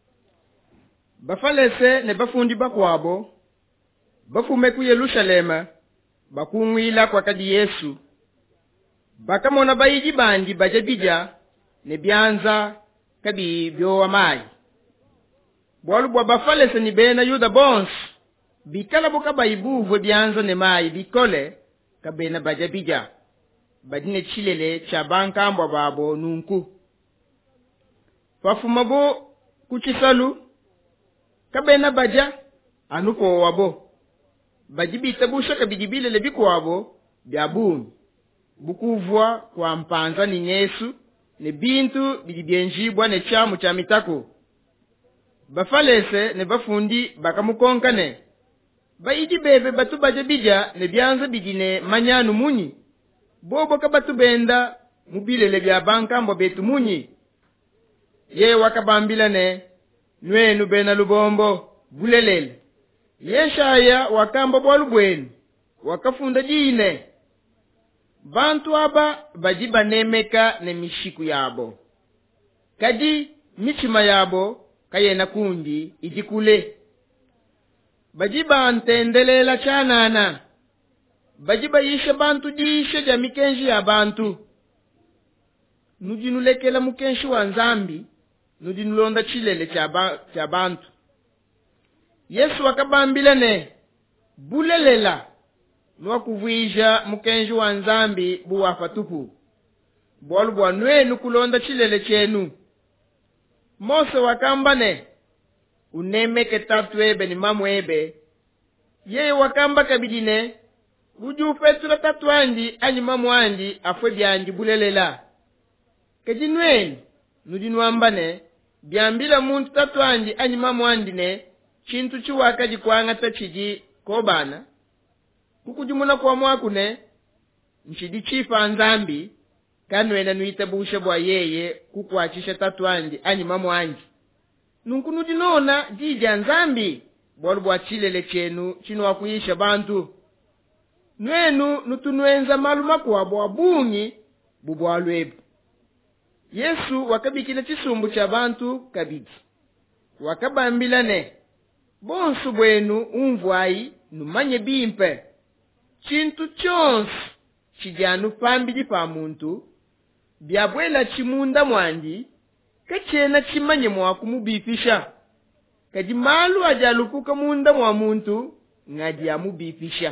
bafalese ne bafundi bakwabo bafume ku Yerusalema bakungwila kwa kadi Yesu bakamona bayiji bandi bajabija ne byanza kabi byo amai bwalu bwa bafalese ni bena yuda bons bikala boka baibuvo byanza ne mai bikole kabena bajabija badine chilele cha banka mbwa babo nunku fafuma bo kuchisalu kabena baja anuko wabo bajibita bushaka bidibile lebiku wabo byabumi bukuvwa kwa mpanza ni nyesu ne bintu bidibyenjibwa ne chamu cha mitako bafalese ne bafundi bakamukonkane baidi bebe batu baje bija ne byanza bidine manyanu munyi bobo kabatu benda mubilele bya bankambo betu munyi ye wakabambila ne nwenu bena lubombo bulelele yeshaya wakamba bwalubwenu wakafunda jine bantu aba bajiba nemeka ne mishiku yabo kaji michima yabo kayena kundi idikule bajiba antendelela chanana bajiba yishe bantu jishe ja mikenji ya bantu nujinulekela mukenshi wa nzambi nujinulonda chilele cha bantu Yesu wakabambila ne bulelela nwakuvija mukenji wa nzambi buwafa tupu bwalu bwa nwenu kulonda chilele chenu Mose wakamba ne unemeke tatu ebe ni mamu ebe yeye wakamba kabidine uju fetura tatu andi anyi mamu andi afwe byanji bulelela kaji nwenu nujinwamba ne byambila muntu tatu andi anyi mamu andi ne chintu chiwaka jikwanga tachiji kobana kukujumuna kwa mwaku ne nchidi chifa nzambi kanwena nuitabusha bwa yeye kukwachisha tatu andi anyi mamu andi nunkunu dinona jija nzambi bwalu bwa chilele chenu chino wakuyisha bantu nwenu nutunwenza maluma kwa bwa bunyi bubwalu ebu Yesu wakabikila chisumbu cha bantu kabiki wakabambila ne bonsu bwenu umvwai numanye bimpe chintu chonsi chijanu pambili pa muntu byabwela chimunda mwandi kachena chimanye mwakumubifisha kaji malu ajalupuka munda mwa muntu ngadi amubifisha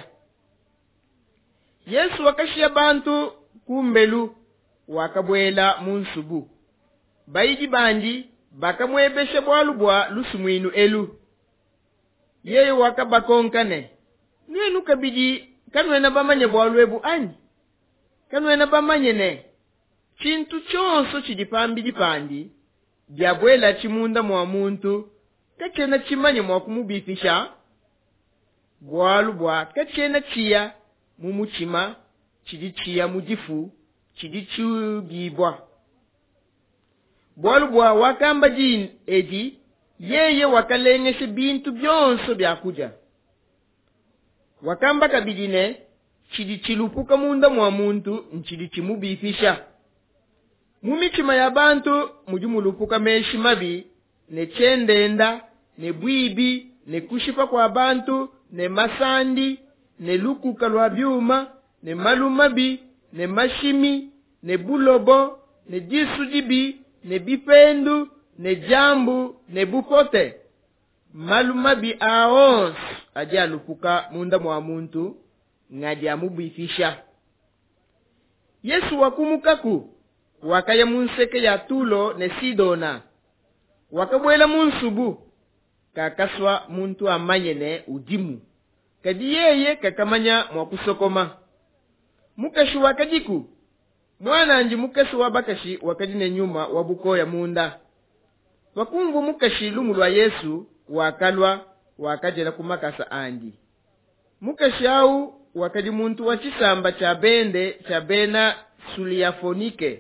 Yesu wakashia bantu kumbelu wakabwela munsubu baiji bandi bakamwebesha bwalu bwa lusumwinu elu yeye wakabakonkane nwenu kabidi kanwena bamanye bwalu ebu ani kanwena bamanye ne chintu chonso chidipambili pandi byabwela chimunda mwa muntu kachena chimanye mwa kumubifisha bwalu bwa kachena chiya mumuchima chidi chiya mujifu chidi chubibwa bwalu bwa wakamba jini eji yeye wakalengeshe bintu byonso byakuja wakamba kabidine chidi chilupuka munda mwa muntu nchidi chimubifisha mumichima ya bantu mujumulupuka meshi mabi ne chendenda ne bwibi ne kushipa kwa bantu ne masandi ne lukuka lwa byuma ne malumabi ne mashimi ne bulobo ne jisujibi ne bipendu ne jambu ne bukote malumabi aons aja lupuka munda mwa muntu ngadi amubifisha Yesu wakumukaku wakaya munseke ya Tulo ne Sidona wakabwela munsubu kakaswa muntu amanye ne udimu kadi yeye kakamanya mwakusokoma mukashi wakajiku mwana anji mukashi wabakashi wakadine nyuma wabuko ya munda wakumvu mukashi lumulwa Yesu wakalwa wakajela kumakasa anji mukashi au wakadi muntu wachisamba cha bende cha bena suliafonike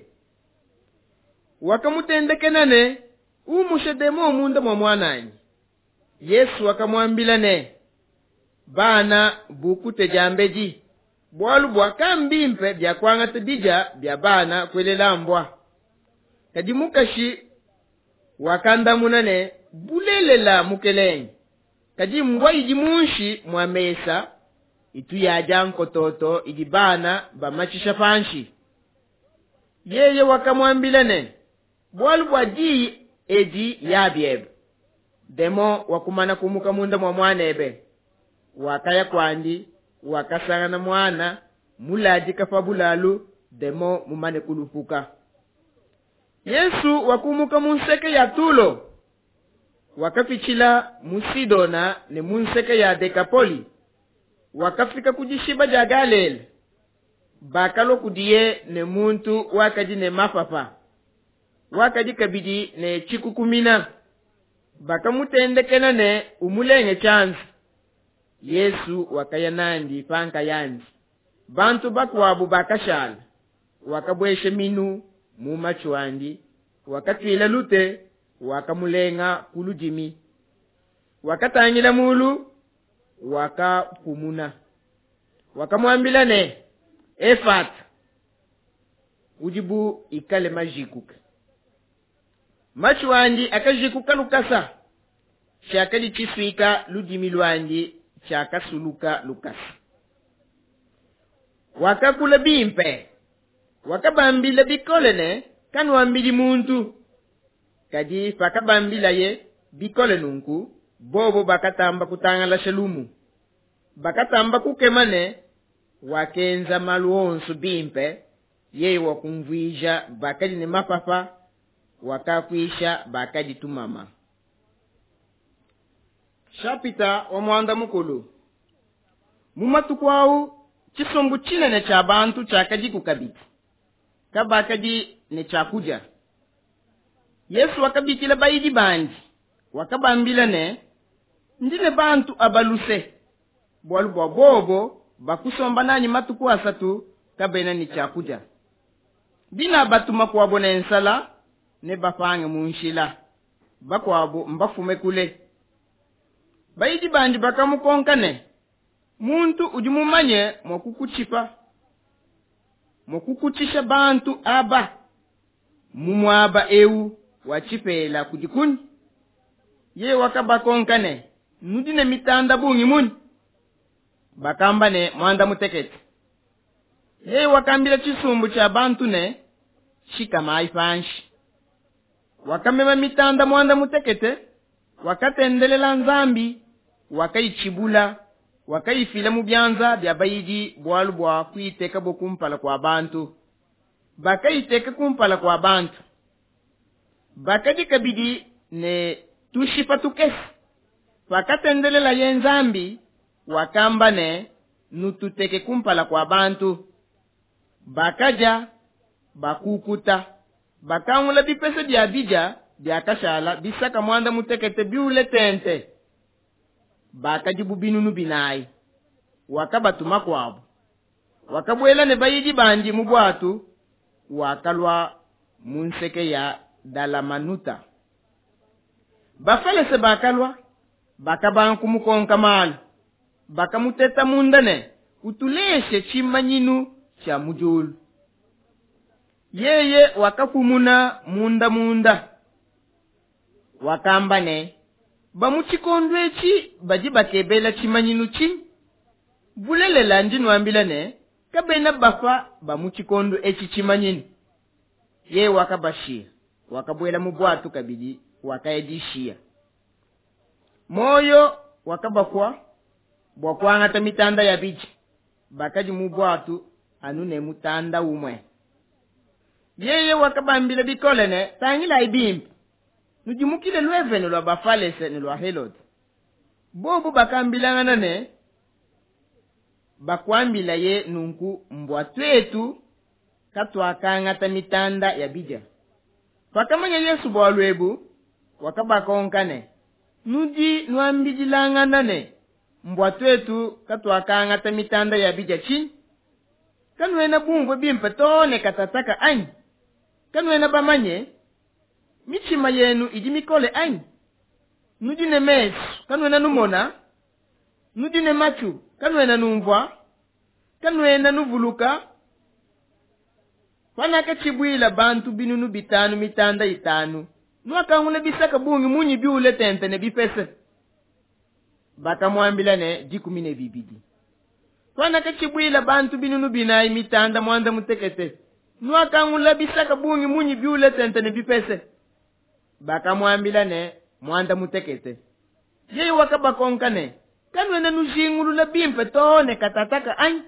wakamutendekenane umushedemo munda mwa mwananyi Yesu wakamwambila ne bana bukute jambeji bwalu bwa kambimpe bya kwanga tebija bya bana kwelela mbwa kadi mukashi wakanda munane bulelela mukelenyi kadi mbwa iji munshi mwa mesa itu yaja nkototo idi bana bamachisha panshi yeye wakamwambila ne bwalu bwa ji eji yabyebe demo wakumana kumuka munda mwa mwanebe wakaya kwandi wakasanga na mwana mulaji kafabulalu demo mumane kulupuka Yesu wakumuka munseke ya Tulo wakafichila Musidona ne munseke ya Dekapoli, wakafika kujishiba ja Galile, bakalo kudiye ne muntu wakaji ne mapapa, wakaji kabidi ne chikukumina, bakamutendekena ne umulenge chanzi. Yesu wakayanandi panka yanzi, bantu bakwabu bakashala, wakabweshe minu mumachwandi, wakatwila lute, wakamulenga kulujimi, wakatangila mulu, wakapumuna, wakamwambila ne Efat, ujibu ikale majikuka. Machwandi akajikuka lukasa, shaka di chiswika lujimi luandi, shaka suluka lukasa. Wakakula bimpe, wakabambila bikole ne, kanwambili muntu. Kadi fakabambila ye, bikole nunku, bobo bakatamba kutanga la shalumu. Bakatamba kukemane, wakenza maluonsu bimpe, ye wakumvija bakadi ne mapapa, wakakwisha bakadi tumama. Shapita wa mwanda mukulu. Mumatukwau, chisombu chine ne cha bantu chakaji kukabiti. Kabakaji ne chakuja. Yesu wakabikila baidi bandi. Wakabambila ne, ndine bantu abaluse. Bwalu bobo, bakusomba nani matuku asatu, kabena ni chakuja. Dina batuma kuwabona ensala, ne bafange munshila. Bakwabu mbafume kule. Baidi bandi bakamukonkane. Muntu ujumumanye mwakukuchipa. Mwakukuchisha bantu aba. Mumwaba ewu wachipela kujikuni. Ye wakabakonkane. Nudine mitanda bungi muni. Bakambane mwanda muteketi. Ye wakambila chisumbu cha bantu ne. Shika maifanshi. Wakamema mitanda mwanda mutekete. Wakatendelela nzambi. Wakaichibula. Wakaifila mubyanza bya baidi bwalu bwa kuiteka bokumpala kwa bantu. Bakaiteka kumpala kwa bantu. Bakadi kabidi ne tushipa tukesi. Wakatendelela ye nzambi. Wakamba ne nututeke kumpala kwa bantu. Bakaja bakukuta. Bakangula bipese bya bija bya kashala bisaka mwanda mutekete biule tente. Bakajibu binunu binai. Wakabatuma kwabo. Wakabwela ne bayiji bandi mubwatu. Wakalwa munseke ya Dalamanuta. Bafalese bakalwa. Bakabanku mukonka malu. Bakamuteta mundane. Utuleshe chimanyinu cha mujulu. Yeye wakafumuna munda. Wakambane. Bamuchikondwechi baji bakebela chimanyinu chi. Bulele lanjinu ambilane. Kabena bafa bamuchikondo echi chimanyinu. Ye wakabashia. Wakabwela mubwatu kabidi. Wakaedishia. Moyo wakabakwa. Bwakwangata mitanda ya bichi. Bakaji mubwatu anune mutanda umwe. Yeye wakabambile bikolene tangila ibimpi. Nujumukile lwevene lwa bafalese ni lwa Herod. Bobo bakambilangana ne. Bakwambila ye nunku mbwatu etu. Katwakangata mitanda ya bija. Pakamanya Yesu bwalwebu. Wakabakonkane. Nuji nuambijilangana ne. Mbwatu etu katwakangata mitanda ya bija chini. Kanwena bungwe bimpe tone katataka anyi. Kanwena bamanye. Michima yenu ijimikole anyi. Nudine mesu. Kanwena numona. Nudine machu. Kanwena numvwa. Kanwena nuvuluka. Wanaka chibuila bantu binunu bitanu mitanda itanu. Nwakangule bisaka bungi munyi biule tente ne bipese. Baka mwambila ne jikumine bibidi. Wanaka chibuila bantu binunu binai mitanda mwanda mutekete. Nwakangula bisaka bungi munyi biule tente ne bipese. Baka mwambila ne mwanda mutekete. Yeye wakabakonka ne. Kanwena nujingulu la bimpe tone katataka anyi.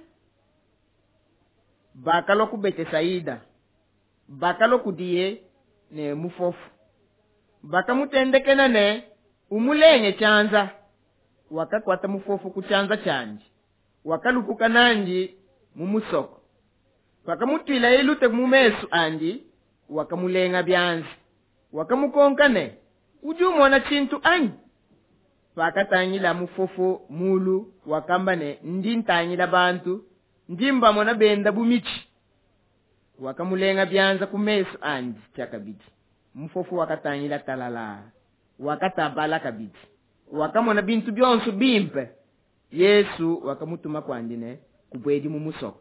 Baka loku bete saida. Baka loku diye ne mufofu. Baka mutendekena ne. umulenge chanza wakakwata mufofu kuchanza chanji wakalupuka nanji mumusoko wakamutwila ilute mumesu anji wakamulenga byanzi wakamukonkane ujumona chintu anyi pakatanyila mufofu mulu wakambane ndintanyila bantu ndimba mona benda bumichi wakamulenga byanza kumesu anji chakabiti mufofu wakatanyila talala wakatabala kabiti wakamona bintu byonso bimpe Yesu wakamutuma kwandine kubwedi mumusoko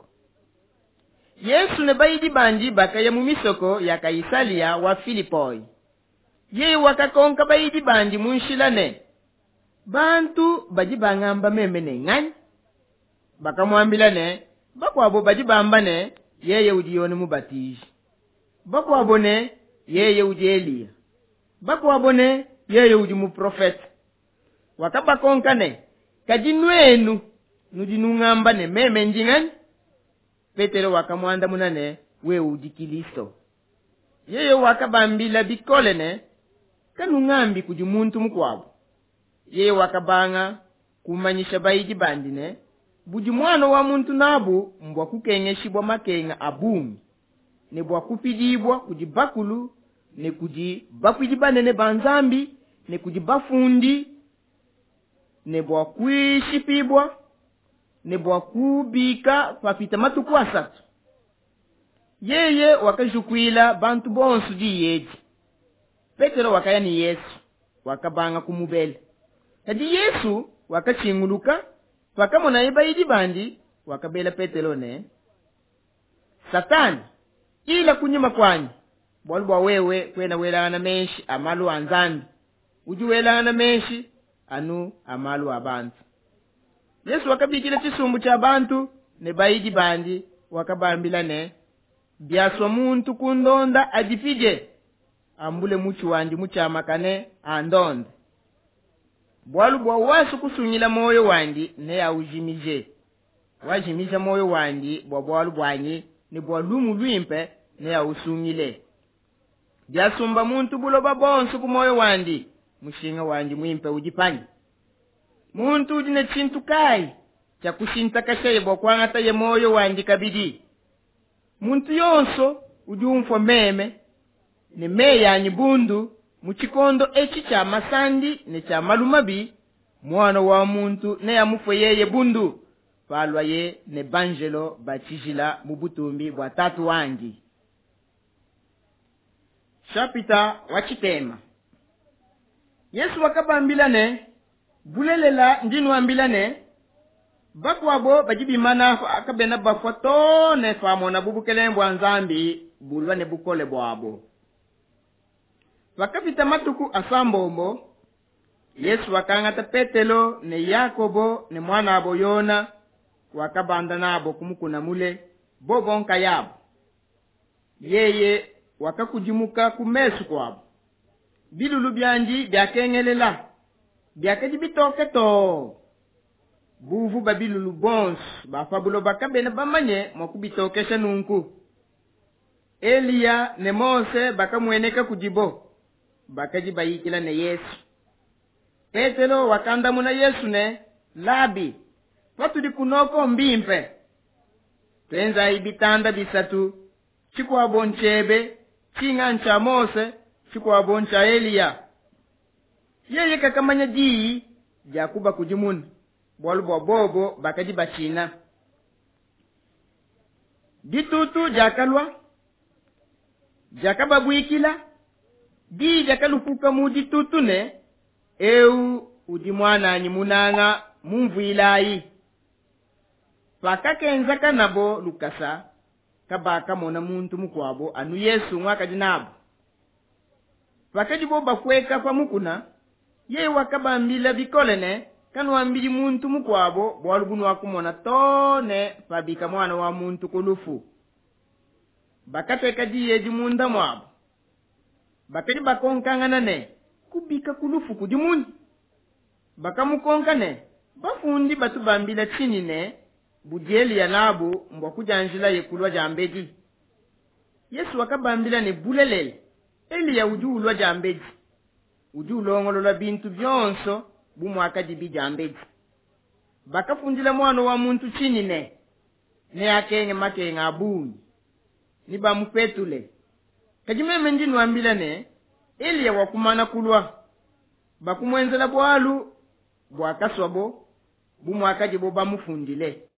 Yesu ne bayidi banji bakaya mumisoko ya Kaisalia wa Filipoi ye wakakonka bayidi banji munshilane bantu baji bangamba memene ngani bakamwambilane bakwabo baji bambane yeye udiyone mubatiji bakwabone yeye udi Eliya bakwabone yeye udi muprofeti wakabakonkane kajinwenu nudinungamba ne meme njingani Petero wakamwanda munane we udi Kristo yeye wakabambila bikolene kanungambi kujimuntu mukwabo yeye wakabanga kumanyisha bayidi bandine budi mwana wa muntu nabu mbwa kukengeshibwa makenga abumi ne bwa kupidibwa kujibakulu ne kujibakwidibane banzambi ne kujibafundi ne bwa kuishipibwa ne bwa kubika papita matuku asatu yeye wakajukwila bantu bonsu di yeji Petero wakaya ni Yesu wakabanga kumubele kadi Yesu wakachinguluka wakamona ibayidi bandi wakabela Petero ne Satani ila kunyuma kwanyi bwalubwa wewe kwena welana menshi amalu anzandi ujuwelana menshi anu amalu abantu Yesu wakabikila chisumbu cha bantu ne bayidi bandi wakabambila ne byaswa muntu kundonda adipije ambule muchu wandi muchamakane andonde bwalubwa wasu kusunyila moyo wandi ne aujimije wajimija moyo wandi bwalubwanyi ne bwalumu lwimpe ne ausunyile byasumba muntu buloba bonsu ku moyo wandi mushinga wandi mwimpe ujipanyi muntu udine chintu kai cha kushintakashaye bwakwangata ye moyo wandi kabidi muntu yonso ujumfo meme ne meya nyibundu muchikondo echi cha masandi ne cha malumabi mwana wa muntu ne amufwe yeye bundu palwa ye ne banjelo bachijila mubutumbi bwa tatu wangi Chapita wachitema Yesu wakabambilane bulelela ndinu ambilane bakwabo bajibimana akabena bafoto ne famona bubukelembwa nzambi bulwa ne bukole bwabo wakapita matuku asambombo Yesu wakangata Petelo ne Yakobo ne mwana abo Yona wakabanda nabo kumukuna mule bobonka yabo yeye wakakujimuka kumesu kwabo bilulu byanji byakengelela byakajibitoke to buvu babilulu bons bafabulo bakabena bamanye mokubitokesha nunku Eliya ne Mose bakamweneka kujibo bakajibayikila ne Yesu Petelo wakanda muna Yesu ne labi watudi kunoko mbimpe tenza ibitanda bisatu chikwa bonchebe chingancha Mose chikwa boncha Eliya yeye kakamanya dii jakuba kujimuni bwalubo bobo bakajiba china ditutu jakalwa jakababwikila di jakalupuka mu ditutu ne udimwana anyimunanga mumvuilayi pakakenza kanabo lukasa kabaka mona muntu mukwabo anu Yesu mwaka jinabo pakajibo bakweka kwa mukuna ye wakabambila bikolene kanwambili muntu mukwabo bwalubunu wakumona tone pabika mwana wa muntu kulufu bakateka diye jimunda mwabo bakadi bakonkangana ne kubika kulufu kujimuni bakamukonkane bafundi batubambila chini ne bujeli ya nabu mbwa kujanjila yekulwa jambedi Yesu wakabambila ne bulelele Eliya ujulwa jambedi udi ulongolola bintu byonso bumwaka dibijambedi. Bakafundila mwana wa muntu chinine, ne akenge makenga abuni, ni bamupetule. Kajimeme njinu ambila ne, ili ya wakumana kulwa. Bakumwenzela bwalu, bwakaswabo, bumwaka jibo bamufundile.